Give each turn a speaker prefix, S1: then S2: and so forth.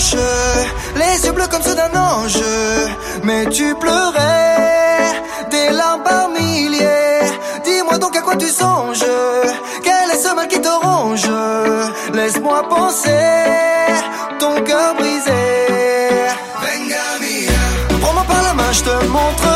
S1: blanches, les yeux bleus comme ceux d'un ange. Mais tu pleurais, des larmes par milliers. Dis-moi donc à quoi tu songes, quel est ce mal qui te ronge? Laisse-moi penser, ton cœur brisé. Venga mia. Prends-moi par la main, je te montre